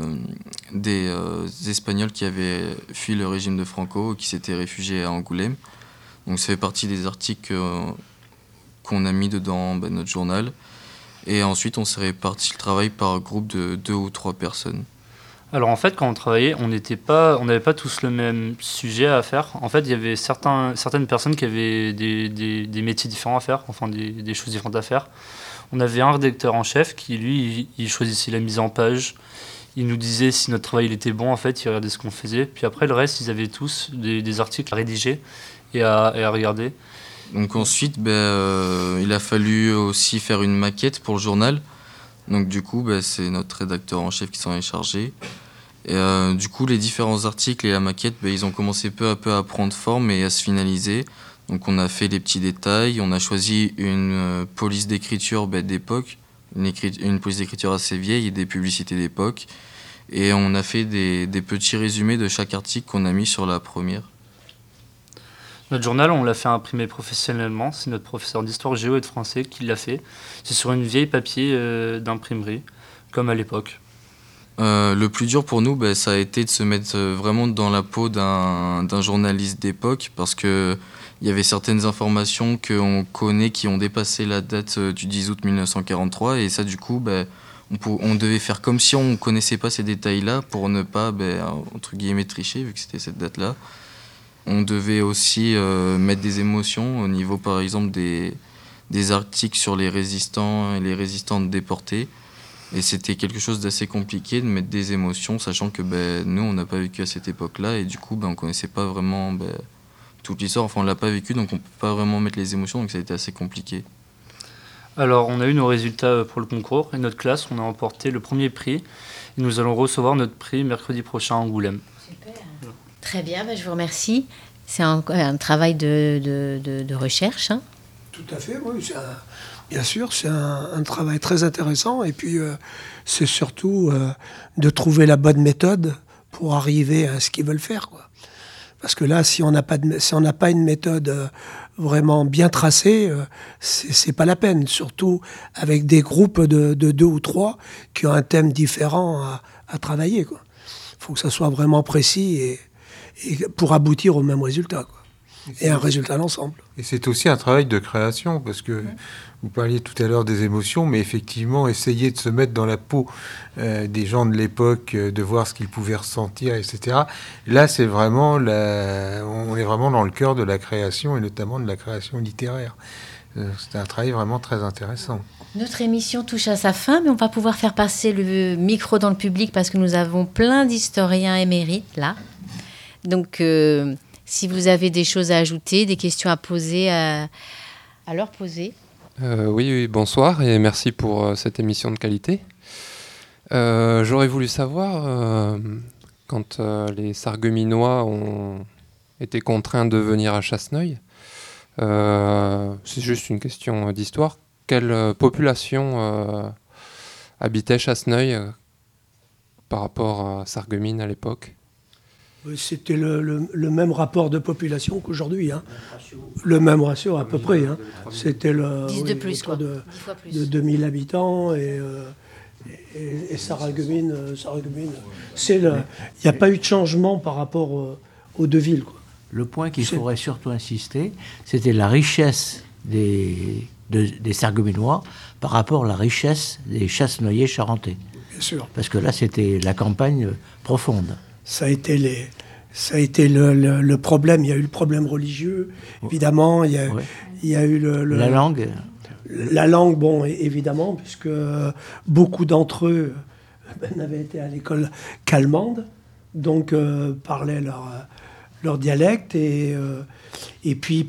Speaker 11: Espagnols qui avaient fui le régime de Franco et qui s'étaient réfugiés à Angoulême. Donc ça fait partie des articles qu'on a mis dedans notre journal. Et ensuite, on s'est réparti le travail par groupe de 2 ou 3 personnes.
Speaker 12: Alors en fait, quand on travaillait, on n'avait pas tous le même sujet à faire. En fait, il y avait certaines personnes qui avaient des métiers différents à faire, enfin des choses différentes à faire. On avait un rédacteur en chef qui, lui, il choisissait la mise en page. Il nous disait si notre travail il était bon, en fait, il regardait ce qu'on faisait. Puis après, le reste, ils avaient tous des articles à rédiger et à regarder.
Speaker 11: Donc ensuite, il a fallu aussi faire une maquette pour le journal. Donc du coup, c'est notre rédacteur en chef qui s'en est chargé. Et du coup, les différents articles et la maquette, ils ont commencé peu à peu à prendre forme et à se finaliser. Donc on a fait les petits détails, on a choisi une police d'écriture d'époque, une police d'écriture assez vieille et des publicités d'époque. Et on a fait des petits résumés de chaque article qu'on a mis sur la première.
Speaker 12: Notre journal, on l'a fait imprimer professionnellement. C'est notre professeur d'histoire géo et de français qui l'a fait. C'est sur une vieille papier d'imprimerie, comme à l'époque.
Speaker 11: Le plus dur pour nous, ça a été de se mettre vraiment dans la peau d'un journaliste d'époque parce que il y avait certaines informations qu'on connaît qui ont dépassé la date du 10 août 1943 et ça du coup on devait faire comme si on ne connaissait pas ces détails-là pour ne pas entre guillemets tricher vu que c'était cette date-là. On devait aussi mettre des émotions au niveau par exemple des articles sur les résistants et les résistantes déportées. Et c'était quelque chose d'assez compliqué de mettre des émotions, sachant que nous, on n'a pas vécu à cette époque-là, et du coup, on ne connaissait pas vraiment toute l'histoire. Enfin, on ne l'a pas vécu, donc on ne peut pas vraiment mettre les émotions, donc ça a été assez compliqué.
Speaker 12: Alors, on a eu nos résultats pour le concours, et notre classe, on a remporté le premier prix, et nous allons recevoir notre prix mercredi prochain à Angoulême.
Speaker 5: Super. Voilà. Très bien, je vous remercie. C'est un travail de recherche. Hein.
Speaker 4: Tout à fait, oui. Bien sûr, c'est un travail très intéressant. Et puis, c'est surtout de trouver la bonne méthode pour arriver à ce qu'ils veulent faire, quoi. Parce que là, si on n'a pas une méthode vraiment bien tracée, c'est pas la peine. Surtout avec des groupes de 2 ou 3 qui ont un thème différent à travailler, quoi. Il faut que ça soit vraiment précis et pour aboutir au même résultat, quoi. Et un résultat d'ensemble.
Speaker 6: Et c'est aussi un travail de création, parce que vous parliez tout à l'heure des émotions, mais effectivement, essayer de se mettre dans la peau des gens de l'époque, de voir ce qu'ils pouvaient ressentir, etc. Là, c'est vraiment on est vraiment dans le cœur de la création, et notamment de la création littéraire. C'est un travail vraiment très intéressant.
Speaker 5: Notre émission touche à sa fin, mais on va pouvoir faire passer le micro dans le public parce que nous avons plein d'historiens émérites là. Donc, si vous avez des choses à ajouter, des questions à poser, à leur poser.
Speaker 13: Oui, bonsoir et merci pour cette émission de qualité. J'aurais voulu savoir, quand les Sarregueminois ont été contraints de venir à Chasseneuil, c'est juste une question d'histoire, quelle population habitait Chasseneuil par rapport à Sarreguemines à l'époque ?
Speaker 4: C'était le même rapport de population qu'aujourd'hui, hein. Le même ratio à peu près, hein. C'était
Speaker 5: 10 de plus, quoi. 10 fois plus.
Speaker 4: De 2000 habitants et Sarreguemines, il n'y a pas eu de changement par rapport aux 2 villes, quoi.
Speaker 8: Le point qu'il faudrait surtout insister, c'était la richesse des Sarregueminois par rapport à la richesse des Chasseneuillais charentais.
Speaker 4: Bien sûr.
Speaker 8: Parce que là, c'était la campagne profonde.
Speaker 4: Ça a été le problème. Il y a eu le problème religieux, évidemment. Il y a eu
Speaker 8: la langue.
Speaker 4: La langue, bon, évidemment, puisque beaucoup d'entre eux avaient été à l'école qu'allemande, donc parlaient leur dialecte. Et puis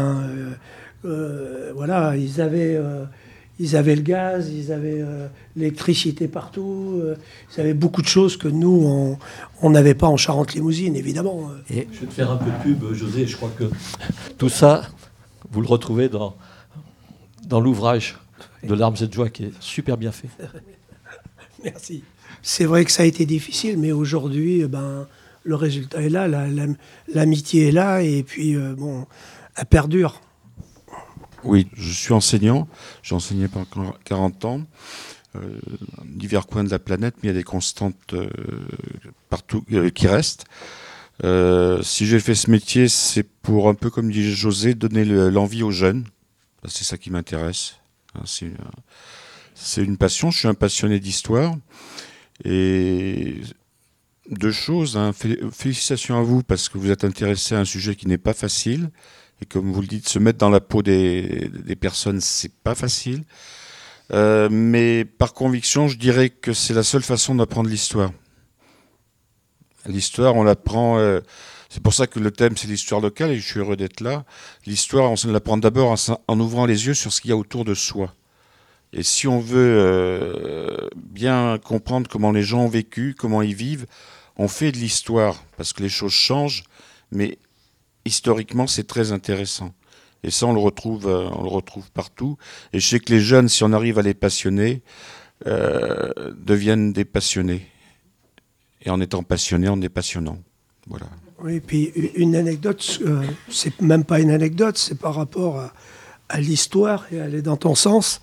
Speaker 4: voilà, ils avaient le gaz, ils avaient l'électricité partout, ils avaient beaucoup de choses que nous, on n'avait pas en Charente-Limousine, évidemment.
Speaker 9: Je vais te faire un peu de pub, José. Je crois que tout ça, vous le retrouvez dans l'ouvrage de Larmes et de joie, qui est super bien fait.
Speaker 4: Merci. C'est vrai que ça a été difficile, mais aujourd'hui, le résultat est là, l'amitié est là, et puis, elle perdure.
Speaker 14: Oui, je suis enseignant. J'ai enseigné pendant 40 ans, divers coins de la planète, mais il y a des constantes partout qui restent. Si j'ai fait ce métier, c'est pour, un peu comme dit José, donner l'envie aux jeunes. C'est ça qui m'intéresse. C'est une passion. Je suis un passionné d'histoire. Et 2 choses. Félicitations à vous parce que vous êtes intéressé à un sujet qui n'est pas facile. Et comme vous le dites, se mettre dans la peau des personnes, c'est pas facile. Mais par conviction, je dirais que c'est la seule façon d'apprendre l'histoire. L'histoire, on l'apprend... c'est pour ça que le thème, c'est l'histoire locale, et je suis heureux d'être là. L'histoire, on l'apprend d'abord en ouvrant les yeux sur ce qu'il y a autour de soi. Et si on veut bien comprendre comment les gens ont vécu, comment ils vivent, on fait de l'histoire, parce que les choses changent, mais... historiquement, c'est très intéressant. Et ça, on le retrouve partout. Et je sais que les jeunes, si on arrive à les passionner, deviennent des passionnés. Et en étant passionnés, on est passionnant. Voilà.
Speaker 4: Oui, et puis une anecdote, c'est même pas une anecdote, c'est par rapport à l'histoire, et aller dans ton sens.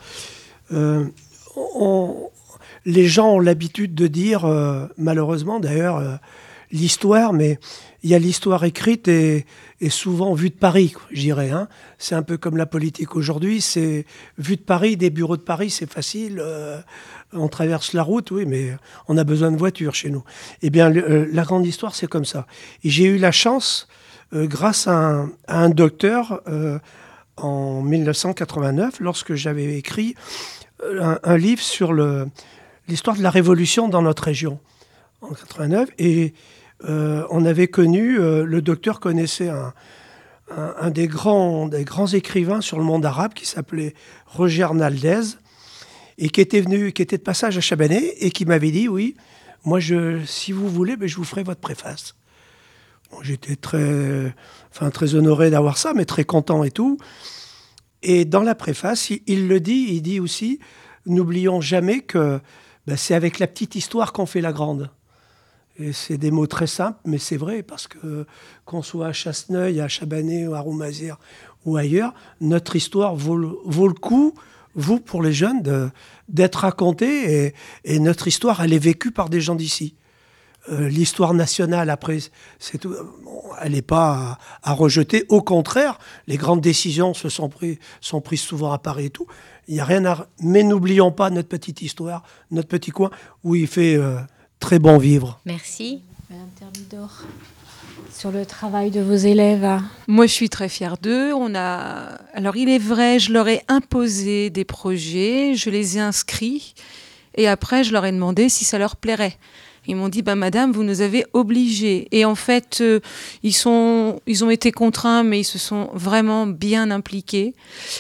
Speaker 4: Les gens ont l'habitude de dire, malheureusement d'ailleurs, l'histoire, mais il y a l'histoire écrite et souvent vue de Paris, je dirais. Hein. C'est un peu comme la politique aujourd'hui, c'est vue de Paris, des bureaux de Paris, c'est facile, on traverse la route, oui, mais on a besoin de voitures chez nous. Eh bien, la grande histoire, c'est comme ça. Et j'ai eu la chance, grâce à un docteur, en 1989, lorsque j'avais écrit un livre sur l'histoire de la Révolution dans notre région, en 89, et on avait connu, le docteur connaissait un des grands écrivains sur le monde arabe qui s'appelait Roger Naldez et qui était de passage à Chabanais et qui m'avait dit, oui, moi, si vous voulez, je vous ferai votre préface. Bon, j'étais très honoré d'avoir ça, mais très content et tout. Et dans la préface, il dit aussi, n'oublions jamais que c'est avec la petite histoire qu'on fait la grande. Et c'est des mots très simples, mais c'est vrai, parce que qu'on soit à Chasseneuil, à Chabanais, à Roumazières ou ailleurs, notre histoire vaut le coup, vous, pour les jeunes, d'être racontée. Et notre histoire, elle est vécue par des gens d'ici. L'histoire nationale, après, c'est tout, elle n'est pas à rejeter. Au contraire, les grandes décisions sont prises souvent à Paris et tout. Il n'y a rien à... Mais n'oublions pas notre petite histoire, notre petit coin, où il fait très bon vivre.
Speaker 5: Merci.
Speaker 10: Madame Thermidor, sur le travail de vos élèves.
Speaker 15: Moi, je suis très fière d'eux. Alors, il est vrai, je leur ai imposé des projets, je les ai inscrits, et après, je leur ai demandé si ça leur plairait. Ils m'ont dit, madame, vous nous avez obligés. Et en fait, ils ont été contraints, mais ils se sont vraiment bien impliqués.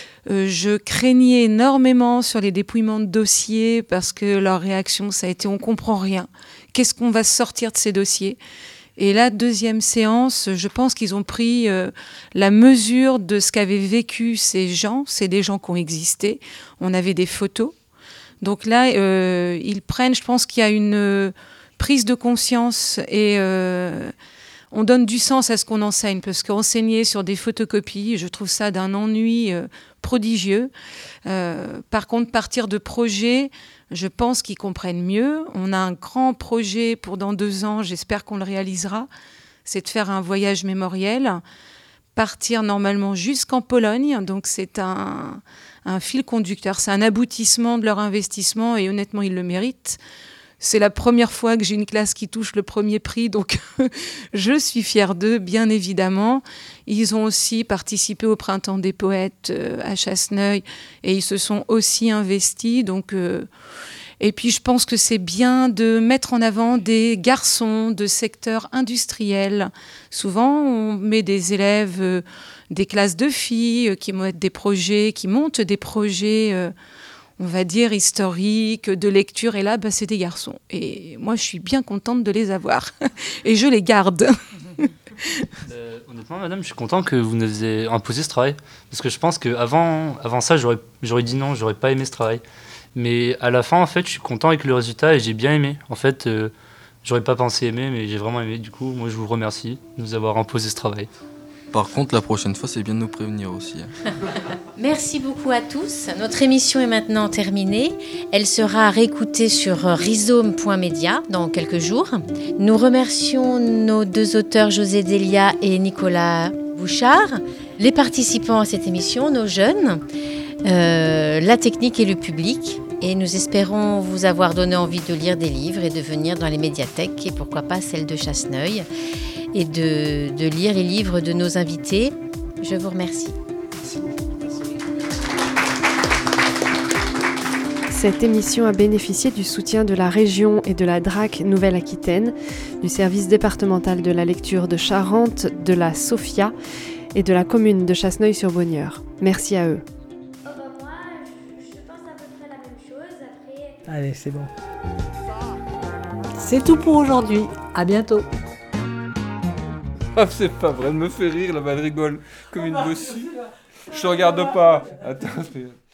Speaker 15: Je craignais énormément sur les dépouillements de dossiers parce que leur réaction, ça a été, on comprend rien. Qu'est-ce qu'on va sortir de ces dossiers ? Et la deuxième séance, je pense qu'ils ont pris la mesure de ce qu'avaient vécu ces gens. C'est des gens qui ont existé. On avait des photos. Donc là, ils prennent, je pense qu'il y a une prise de conscience et on donne du sens à ce qu'on enseigne, parce qu'enseigner sur des photocopies, je trouve ça d'un ennui prodigieux. Par contre, partir de projets, je pense qu'ils comprennent mieux. On a un grand projet pour dans 2 ans, j'espère qu'on le réalisera, c'est de faire un voyage mémoriel, partir normalement jusqu'en Pologne, donc c'est un fil conducteur, c'est un aboutissement de leur investissement et honnêtement, ils le méritent. C'est la première fois que j'ai une classe qui touche le premier prix, donc je suis fière d'eux, bien évidemment. Ils ont aussi participé au Printemps des Poètes à Chasseneuil et ils se sont aussi investis. Donc, et puis je pense que c'est bien de mettre en avant des garçons de secteur industriel. Souvent, on met des élèves des classes de filles qui montent des projets, on va dire, historique, de lecture. Et là, c'est des garçons. Et moi, je suis bien contente de les avoir. Et je les garde.
Speaker 12: Honnêtement, madame, je suis content que vous nous ayez imposé ce travail. Parce que je pense qu'avant ça, j'aurais dit non, j'aurais pas aimé ce travail. Mais à la fin, en fait, je suis content avec le résultat et j'ai bien aimé. En fait, j'aurais pas pensé aimer, mais j'ai vraiment aimé. Du coup, moi, je vous remercie de nous avoir imposé ce travail.
Speaker 11: Par contre, la prochaine fois, c'est bien de nous prévenir aussi.
Speaker 5: Merci beaucoup à tous. Notre émission est maintenant terminée. Elle sera réécoutée sur rhizome.media dans quelques jours. Nous remercions nos 2 auteurs, José Delia et Nicolas Bouchard, les participants à cette émission, nos jeunes, la technique et le public. Et nous espérons vous avoir donné envie de lire des livres et de venir dans les médiathèques, et pourquoi pas celle de Chasseneuil, et de lire les livres de nos invités. Je vous remercie.
Speaker 16: Cette émission a bénéficié du soutien de la région et de la DRAC Nouvelle-Aquitaine, du service départemental de la lecture de Charente, de la SOFIA et de la commune de Chasseneuil-sur-Bonnieure. Merci à eux.
Speaker 1: Moi, je pense à peu près la même chose. Après...
Speaker 2: Allez, c'est bon. C'est tout pour aujourd'hui. À bientôt.
Speaker 17: Ah, c'est pas vrai, elle me fait rire, là-bas, elle rigole comme une bossue. Je te regarde pas. Attends,